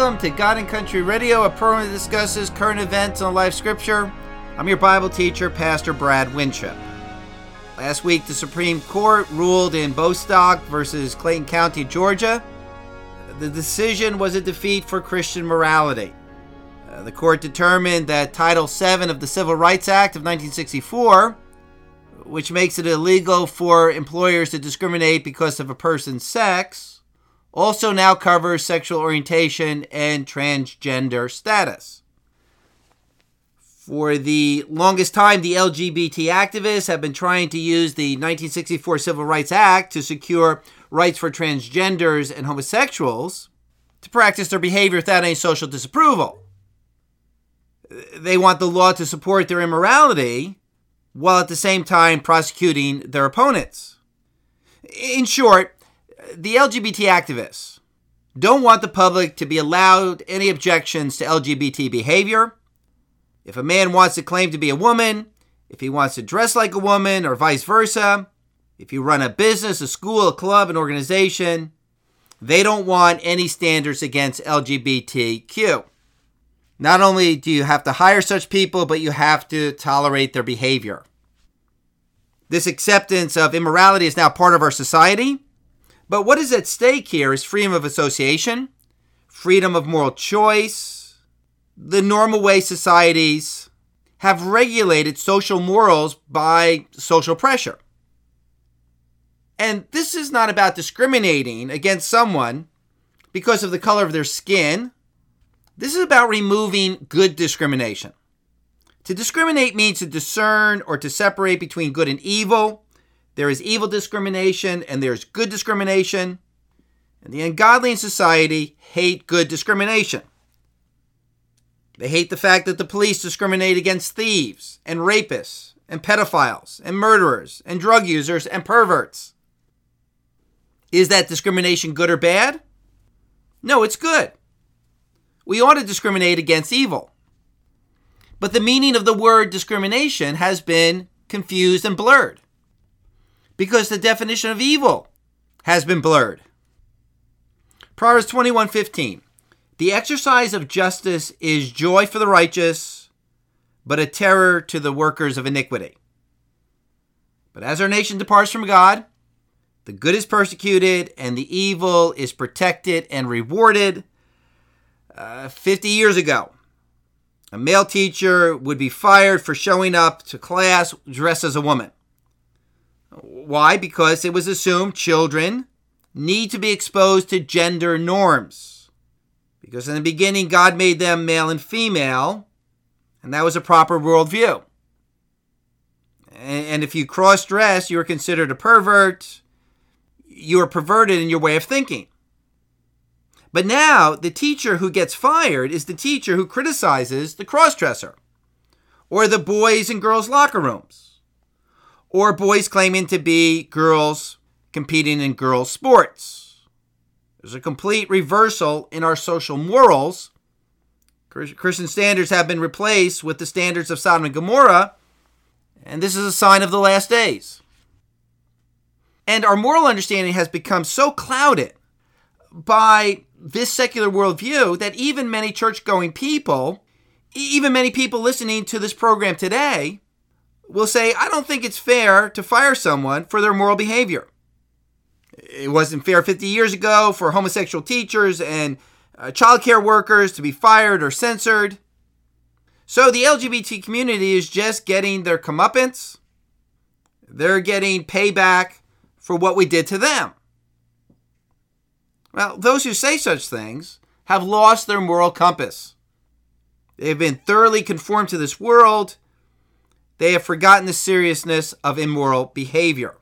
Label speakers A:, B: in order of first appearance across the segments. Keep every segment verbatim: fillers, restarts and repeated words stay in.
A: Welcome to God and Country Radio, a program that discusses current events and life scripture. I'm your Bible teacher, Pastor Brad Winship. Last week, the Supreme Court ruled in Bostock versus Clayton County, Georgia. The decision was a defeat for Christian morality. Uh, the court determined that Title seven of the Civil Rights Act of nineteen sixty-four, which makes it illegal for employers to discriminate because of a person's sex, also now covers sexual orientation and transgender status. For the longest time, the L G B T activists have been trying to use the nineteen sixty-four Civil Rights Act to secure rights for transgenders and homosexuals to practice their behavior without any social disapproval. They want the law to support their immorality while at the same time prosecuting their opponents. In short, the L G B T activists don't want the public to be allowed any objections to L G B T behavior. If a man wants to claim to be a woman, if he wants to dress like a woman, or vice versa, if you run a business, a school, a club, an organization, they don't want any standards against L G B T Q. Not only do you have to hire such people, but you have to tolerate their behavior. This acceptance of immorality is now part of our society. But what is at stake here is freedom of association, freedom of moral choice, the normal way societies have regulated social morals by social pressure. And this is not about discriminating against someone because of the color of their skin. This is about removing good discrimination. To discriminate means to discern or to separate between good and evil. There is evil discrimination and there's good discrimination. And the ungodly in society hate good discrimination. They hate the fact that the police discriminate against thieves and rapists and pedophiles and murderers and drug users and perverts. Is that discrimination good or bad? No, it's good. We ought to discriminate against evil. But the meaning of the word discrimination has been confused and blurred, because the definition of evil has been blurred. Proverbs twenty-one fifteen. The exercise of justice is joy for the righteous, but a terror to the workers of iniquity. But as our nation departs from God, the good is persecuted and the evil is protected and rewarded. Uh, fifty years ago, a male teacher would be fired for showing up to class dressed as a woman. Why? Because it was assumed children need to be exposed to gender norms. Because in the beginning, God made them male and female, and that was a proper worldview. And if you cross-dress, you were considered a pervert. You were perverted in your way of thinking. But now, the teacher who gets fired is the teacher who criticizes the cross-dresser, or the boys and girls' locker rooms, or boys claiming to be girls competing in girls' sports. There's a complete reversal in our social morals. Christian standards have been replaced with the standards of Sodom and Gomorrah, and this is a sign of the last days. And our moral understanding has become so clouded by this secular worldview that even many church-going people, even many people listening to this program today, will say, I don't think it's fair to fire someone for their moral behavior. It wasn't fair fifty years ago for homosexual teachers and uh, child care workers to be fired or censored. So the L G B T community is just getting their comeuppance. They're getting payback for what we did to them. Well, those who say such things have lost their moral compass. They've been thoroughly conformed to this world. They have forgotten the seriousness of immoral behavior.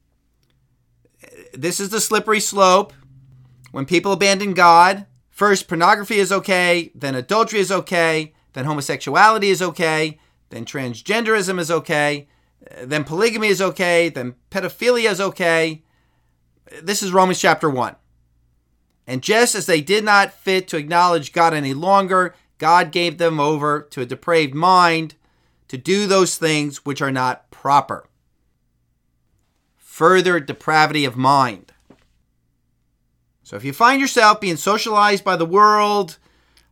A: This is the slippery slope. When people abandon God, first pornography is okay, then adultery is okay, then homosexuality is okay, then transgenderism is okay, then polygamy is okay, then pedophilia is okay. This is Romans chapter one. And just as they did not fit to acknowledge God any longer, God gave them over to a depraved mind to do those things which are not proper. Further depravity of mind. So if you find yourself being socialized by the world,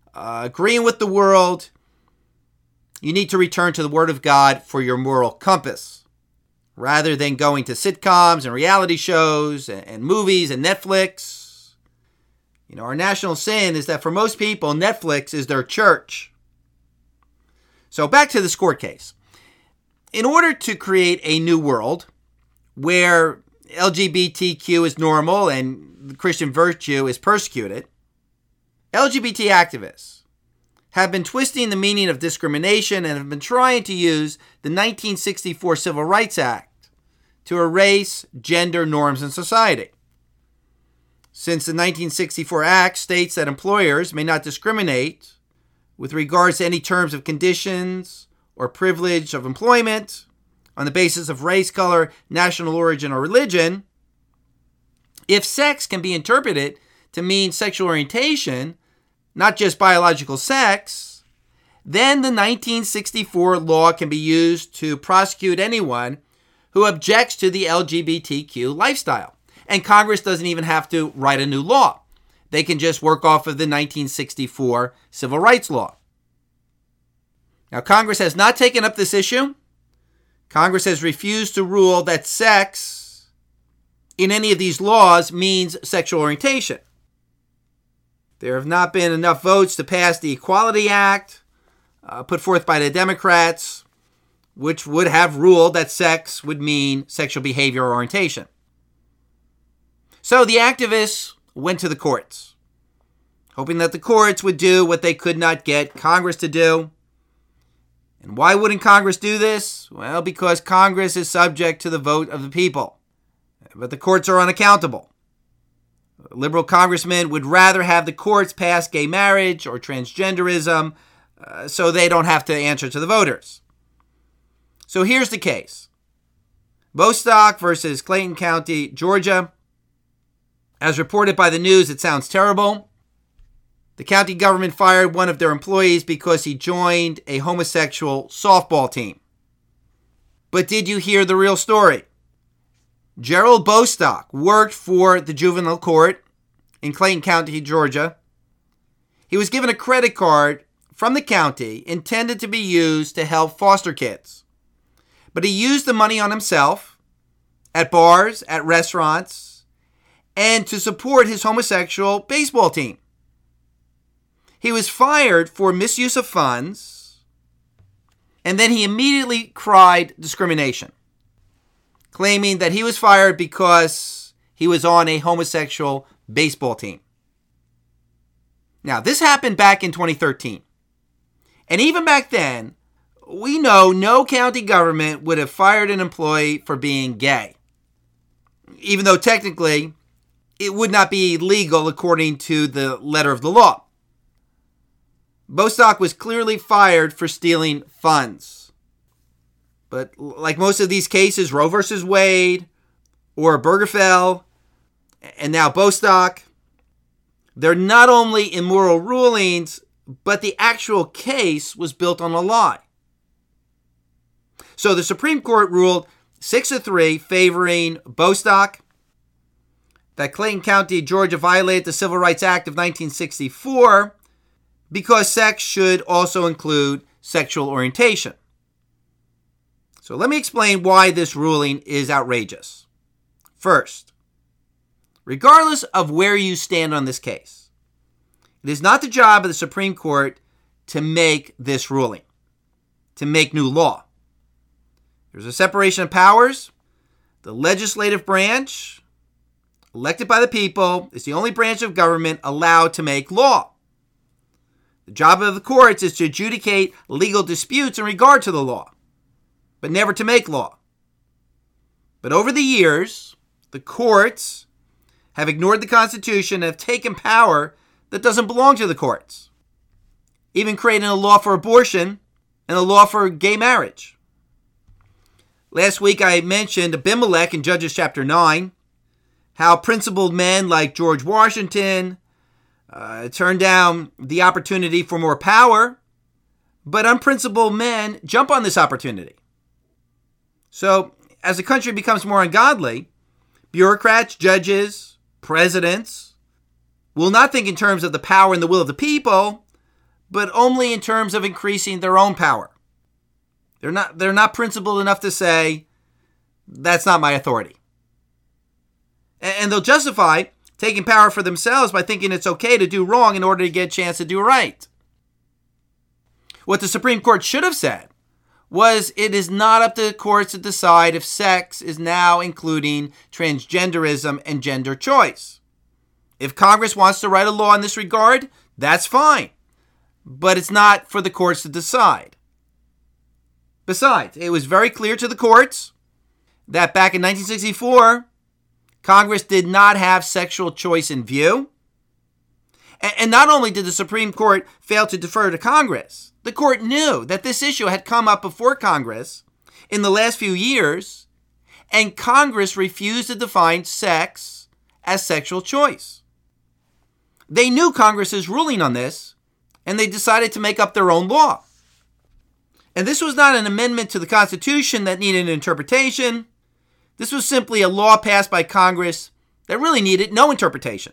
A: uh, agreeing with the world, you need to return to the Word of God for your moral compass, rather than going to sitcoms and reality shows and, and movies and Netflix. You know, our national sin is that for most people, Netflix is their church. So back to this court case. In order to create a new world where L G B T Q is normal and Christian virtue is persecuted, L G B T activists have been twisting the meaning of discrimination and have been trying to use the nineteen sixty-four Civil Rights Act to erase gender norms in society. Since the nineteen sixty-four Act states that employers may not discriminate with regards to any terms of conditions or privilege of employment on the basis of race, color, national origin, or religion, if sex can be interpreted to mean sexual orientation, not just biological sex, then the nineteen sixty-four law can be used to prosecute anyone who objects to the L G B T Q lifestyle. And Congress doesn't even have to write a new law. They can just work off of the nineteen sixty-four Civil Rights Law. Now, Congress has not taken up this issue. Congress has refused to rule that sex in any of these laws means sexual orientation. There have not been enough votes to pass the Equality Act, uh, put forth by the Democrats, which would have ruled that sex would mean sexual behavior or orientation. So the activists went to the courts, hoping that the courts would do what they could not get Congress to do. And why wouldn't Congress do this? Well, because Congress is subject to the vote of the people. But the courts are unaccountable. Liberal congressmen would rather have the courts pass gay marriage or transgenderism uh, so they don't have to answer to the voters. So here's the case. Bostock versus Clayton County, Georgia. As reported by the news, it sounds terrible. The county government fired one of their employees because he joined a homosexual softball team. But did you hear the real story? Gerald Bostock worked for the juvenile court in Clayton County, Georgia. He was given a credit card from the county intended to be used to help foster kids. But he used the money on himself, at bars, at restaurants, and to support his homosexual baseball team. He was fired for misuse of funds, and then he immediately cried discrimination, claiming that he was fired because he was on a homosexual baseball team. Now, this happened back in twenty thirteen. And even back then, we know no county government would have fired an employee for being gay, even though technically it would not be legal according to the letter of the law. Bostock was clearly fired for stealing funds. But like most of these cases, Roe versus Wade, or Obergefell, and now Bostock, they're not only immoral rulings, but the actual case was built on a lie. So the Supreme Court ruled six to three favoring Bostock, that Clayton County, Georgia violated the Civil Rights Act of nineteen sixty-four because sex should also include sexual orientation. So let me explain why this ruling is outrageous. First, regardless of where you stand on this case, it is not the job of the Supreme Court to make this ruling, to make new law. There's a separation of powers. The legislative branch, elected by the people, is the only branch of government allowed to make law. The job of the courts is to adjudicate legal disputes in regard to the law, but never to make law. But over the years, the courts have ignored the Constitution and have taken power that doesn't belong to the courts, even creating a law for abortion and a law for gay marriage. Last week I mentioned Abimelech in Judges chapter nine, how principled men like George Washington uh, turned down the opportunity for more power, but unprincipled men jump on this opportunity. So as the country becomes more ungodly, bureaucrats, judges, presidents will not think in terms of the power and the will of the people, but only in terms of increasing their own power. They're not, they're not principled enough to say, that's not my authority. And they'll justify taking power for themselves by thinking it's okay to do wrong in order to get a chance to do right. What the Supreme Court should have said was it is not up to the courts to decide if sex is now including transgenderism and gender choice. If Congress wants to write a law in this regard, that's fine. But it's not for the courts to decide. Besides, it was very clear to the courts that back in nineteen sixty-four, Congress did not have sexual choice in view. And not only did the Supreme Court fail to defer to Congress, the court knew that this issue had come up before Congress in the last few years, and Congress refused to define sex as sexual choice. They knew Congress's ruling on this, and they decided to make up their own law. And this was not an amendment to the Constitution that needed an interpretation. This was simply a law passed by Congress that really needed no interpretation.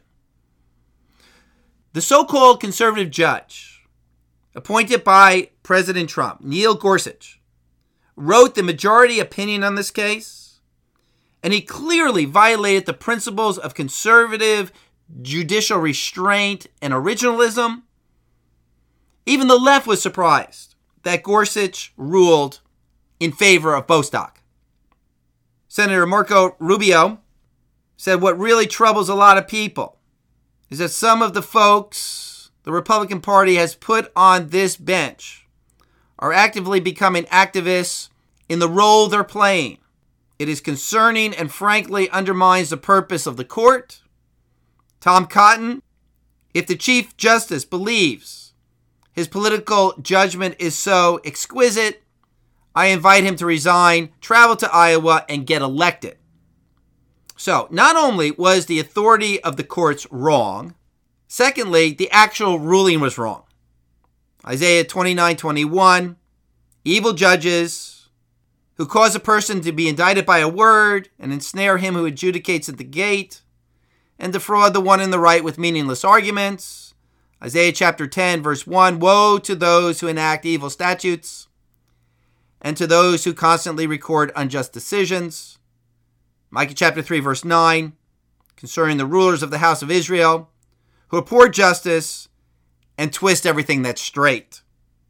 A: The so-called conservative judge, appointed by President Trump, Neil Gorsuch, wrote the majority opinion on this case, and he clearly violated the principles of conservative judicial restraint and originalism. Even the left was surprised that Gorsuch ruled in favor of Bostock. Senator Marco Rubio said what really troubles a lot of people is that some of the folks the Republican Party has put on this bench are actively becoming activists in the role they're playing. It is concerning and frankly undermines the purpose of the court. Tom Cotton, if the Chief Justice believes his political judgment is so exquisite, I invite him to resign, travel to Iowa, and get elected. So, not only was the authority of the courts wrong, secondly, the actual ruling was wrong. Isaiah twenty-nine twenty-one, evil judges who cause a person to be indicted by a word and ensnare him who adjudicates at the gate and defraud the one in the right with meaningless arguments. Isaiah chapter ten, verse one, woe to those who enact evil statutes and to those who constantly record unjust decisions. Micah chapter three, verse nine, concerning the rulers of the house of Israel, who abhor justice and twist everything that's straight.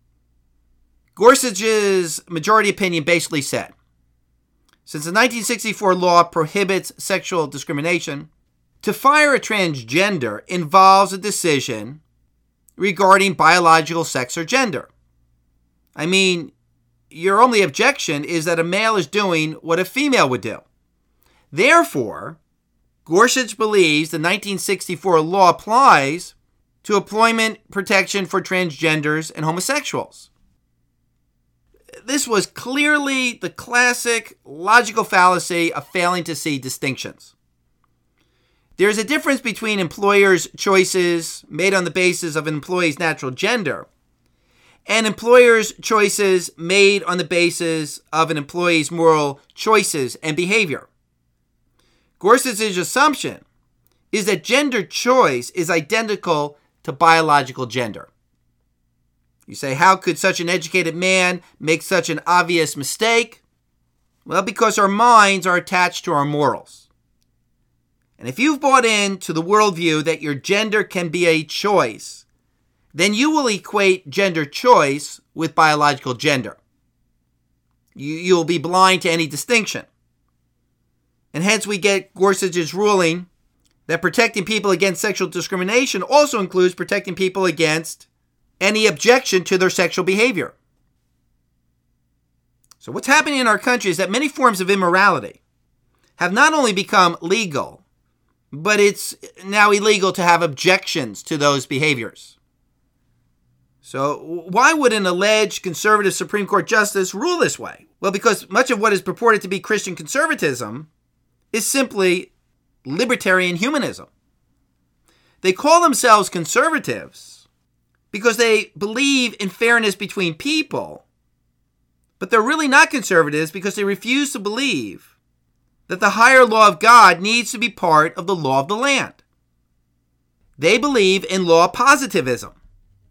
A: Gorsuch's majority opinion basically said, since the nineteen sixty-four law prohibits sexual discrimination, to fire a transgender involves a decision regarding biological sex or gender. I mean, your only objection is that a male is doing what a female would do. Therefore, Gorsuch believes the nineteen sixty-four law applies to employment protection for transgenders and homosexuals. This was clearly the classic logical fallacy of failing to see distinctions. There's a difference between employers' choices made on the basis of an employee's natural gender and employers' choices made on the basis of an employee's moral choices and behavior. Gorsuch's assumption is that gender choice is identical to biological gender. You say, how could such an educated man make such an obvious mistake? Well, because our minds are attached to our morals. And if you've bought into the worldview that your gender can be a choice, then you will equate gender choice with biological gender. You, you'll be blind to any distinction. And hence we get Gorsuch's ruling that protecting people against sexual discrimination also includes protecting people against any objection to their sexual behavior. So what's happening in our country is that many forms of immorality have not only become legal, but it's now illegal to have objections to those behaviors. So why would an alleged conservative Supreme Court justice rule this way? Well, because much of what is purported to be Christian conservatism is simply libertarian humanism. They call themselves conservatives because they believe in fairness between people, but they're really not conservatives because they refuse to believe that the higher law of God needs to be part of the law of the land. They believe in law positivism.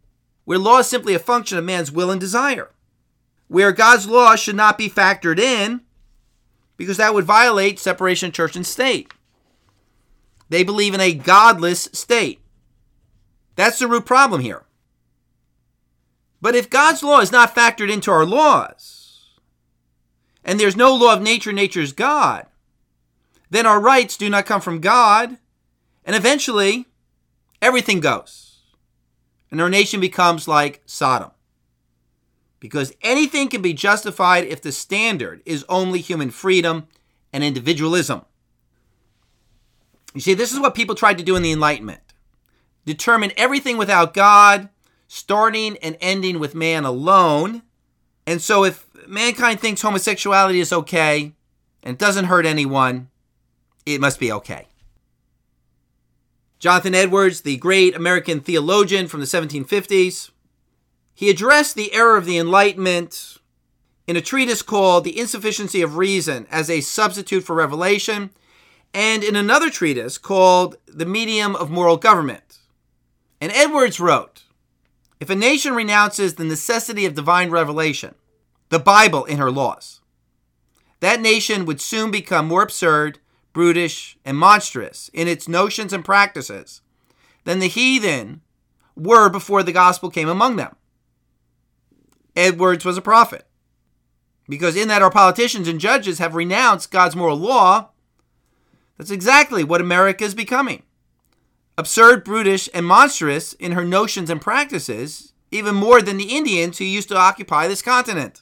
A: where law is simply a function of man's will and desire, where God's law should not be factored in because that would violate separation of church and state. They believe in a godless state. That's the root problem here. But if God's law is not factored into our laws, and there's no law of nature, nature is God, then our rights do not come from God, and eventually everything goes. And our nation becomes like Sodom. Because anything can be justified if the standard is only human freedom and individualism. You see, this is what people tried to do in the Enlightenment. Determine everything without God, starting and ending with man alone. And so if mankind thinks homosexuality is okay and it doesn't hurt anyone, it must be okay. Jonathan Edwards, the great American theologian from the seventeen fifties, he addressed the error of the Enlightenment in a treatise called The Insufficiency of Reason as a Substitute for Revelation, and in another treatise called The Medium of Moral Government. And Edwards wrote, if a nation renounces the necessity of divine revelation, the Bible in her laws, that nation would soon become more absurd, brutish, and monstrous in its notions and practices than the heathen were before the gospel came among them. Edwards was a prophet, because in that our politicians and judges have renounced God's moral law. That's exactly what America is becoming. Absurd, brutish, and monstrous in her notions and practices, even more than the Indians who used to occupy this continent.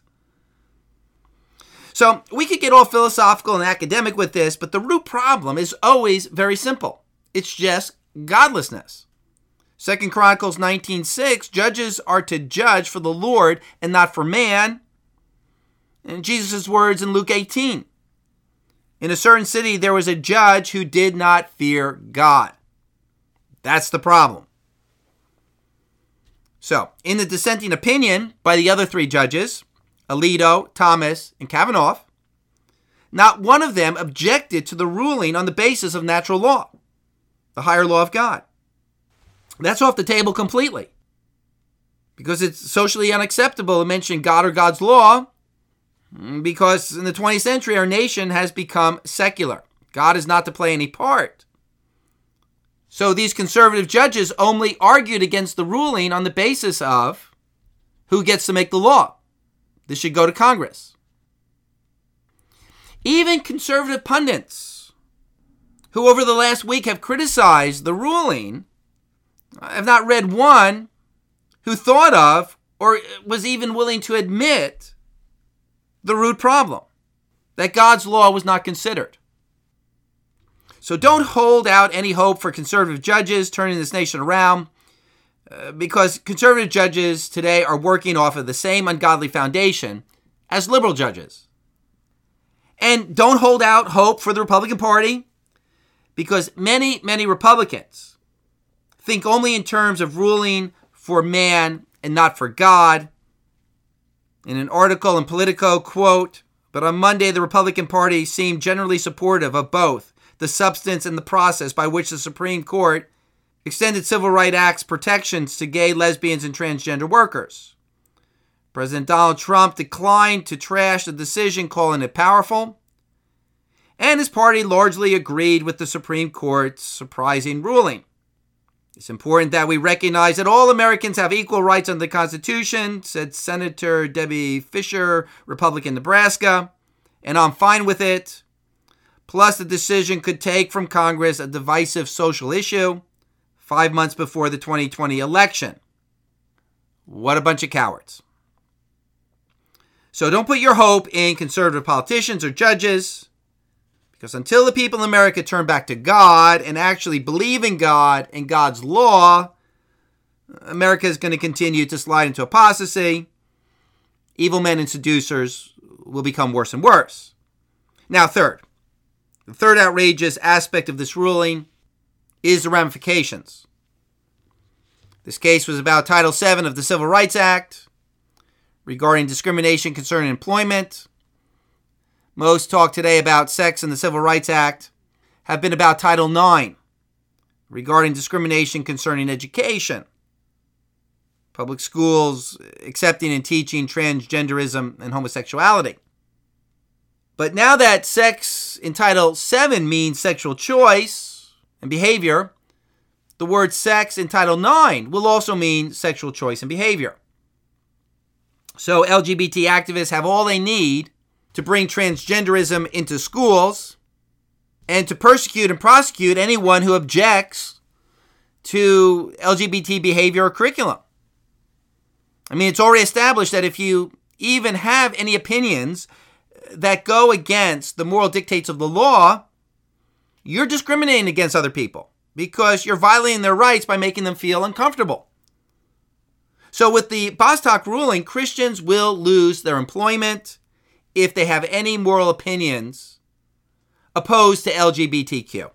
A: So we could get all philosophical and academic with this, but the root problem is always very simple. It's just godlessness. Second Chronicles nineteen six, judges are to judge for the Lord and not for man. And Jesus' words in Luke eighteen. In a certain city, there was a judge who did not fear God. That's the problem. So, in the dissenting opinion by the other three judges, Alito, Thomas, and Kavanaugh, not one of them objected to the ruling on the basis of natural law, the higher law of God. That's off the table completely, because it's socially unacceptable to mention God or God's law, because in the twentieth century, our nation has become secular. God is not to play any part. So these conservative judges only argued against the ruling on the basis of who gets to make the law. This should go to Congress. Even conservative pundits, who over the last week have criticized the ruling, have not read one who thought of or was even willing to admit the root problem, that God's law was not considered. So don't hold out any hope for conservative judges turning this nation around, uh, because conservative judges today are working off of the same ungodly foundation as liberal judges. And don't hold out hope for the Republican Party, because many, many Republicans think only in terms of ruling for man and not for God. In an article in Politico, quote, but on Monday, the Republican Party seemed generally supportive of both the substance and the process by which the Supreme Court extended Civil Rights Act protections to gay, lesbians, and transgender workers. President Donald Trump declined to trash the decision, calling it powerful, and his party largely agreed with the Supreme Court's surprising ruling. It's important that we recognize that all Americans have equal rights under the Constitution, said Senator Debbie Fisher, Republican, Nebraska, and I'm fine with it. Plus, the decision could take from Congress a divisive social issue five months before the twenty twenty election. What a bunch of cowards. So don't put your hope in conservative politicians or judges, because until the people in America turn back to God and actually believe in God and God's law, America is going to continue to slide into apostasy. Evil men and seducers will become worse and worse. Now, third, the third outrageous aspect of this ruling is the ramifications. This case was about Title seven of the Civil Rights Act regarding discrimination concerning employment. Most talk today about sex in the Civil Rights Act have been about Title nine regarding discrimination concerning education. public schools accepting and teaching transgenderism and homosexuality. But now that sex in Title seven means sexual choice and behavior, the word sex in Title nine will also mean sexual choice and behavior. So L G B T activists have all they need to bring transgenderism into schools and to persecute and prosecute anyone who objects to L G B T behavior or curriculum. I mean, it's already established that if you even have any opinions that go against the moral dictates of the law, you're discriminating against other people because you're violating their rights by making them feel uncomfortable. So with the Bostock ruling, Christians will lose their employment if they have any moral opinions opposed to L G B T Q.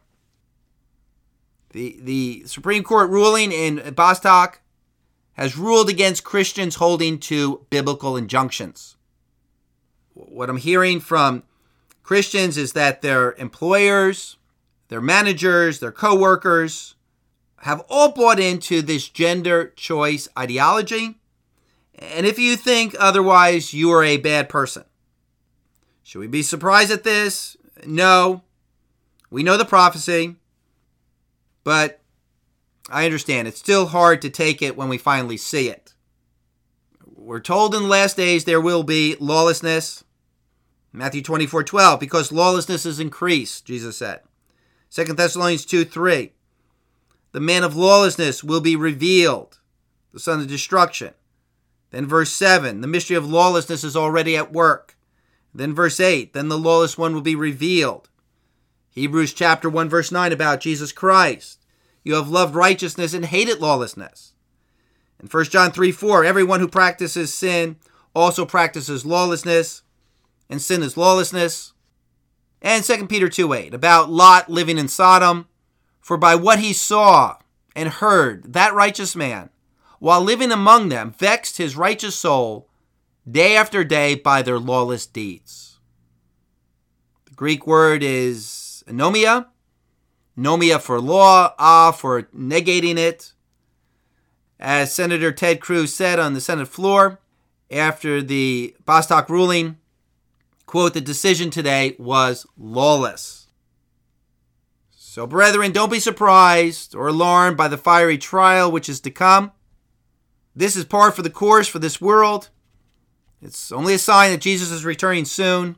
A: The, the Supreme Court ruling in Bostock has ruled against Christians holding to biblical injunctions. What I'm hearing from Christians is that their employers, their managers, their co-workers have all bought into this gender choice ideology. And if you think otherwise, you are a bad person. Should we be surprised at this? No. We know the prophecy. But I understand it's still hard to take it when we finally see it. We're told in the last days there will be lawlessness. Matthew twenty-four twelve, because lawlessness is increased, Jesus said. Second Thessalonians two three, the man of lawlessness will be revealed, the son of destruction. Then verse seven, the mystery of lawlessness is already at work. Then verse eight, then the lawless one will be revealed. Hebrews chapter one verse nine about Jesus Christ. You have loved righteousness and hated lawlessness. And First John three four, everyone who practices sin also practices lawlessness, and sin is lawlessness. And Second Peter two eight, about Lot living in Sodom. For by what he saw and heard, that righteous man, while living among them, vexed his righteous soul day after day by their lawless deeds. The Greek word is anomia. Nomia for law, ah for negating it. As Senator Ted Cruz said on the Senate floor after the Bostock ruling, quote, the decision today was lawless. So, brethren, don't be surprised or alarmed by the fiery trial which is to come. This is par for the course for this world. It's only a sign that Jesus is returning soon.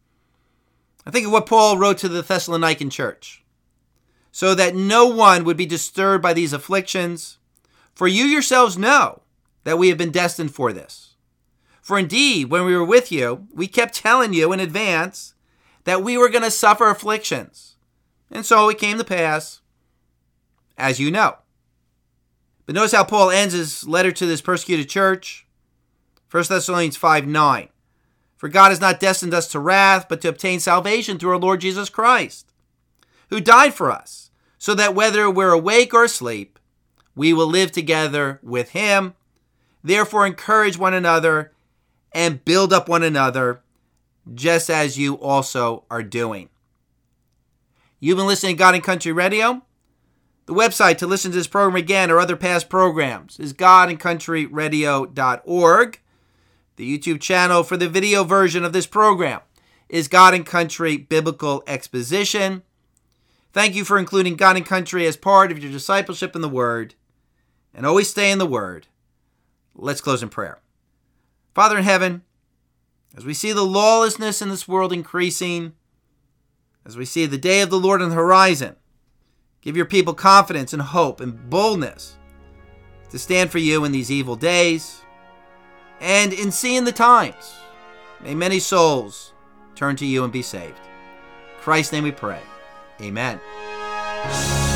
A: I think of what Paul wrote to the Thessalonican church. So that no one would be disturbed by these afflictions. For you yourselves know that we have been destined for this. For indeed, when we were with you, we kept telling you in advance that we were going to suffer afflictions. And so it came to pass, as you know. But notice how Paul ends his letter to this persecuted church. First Thessalonians five nine. For God has not destined us to wrath, but to obtain salvation through our Lord Jesus Christ, who died for us, so that whether we're awake or asleep, we will live together with him. Therefore, encourage one another and build up one another, just as you also are doing. You've been listening to God and Country Radio. The website to listen to this program again or other past programs is god and country radio dot org. The YouTube channel for the video version of this program is God and Country Biblical Exposition. Thank you for including God and Country as part of your discipleship in the Word. And always stay in the Word. Let's close in prayer. Father in heaven, as we see the lawlessness in this world increasing, as we see the day of the Lord on the horizon, give your people confidence and hope and boldness to stand for you in these evil days. And in seeing the times, may many souls turn to you and be saved. In Christ's name we pray. Amen.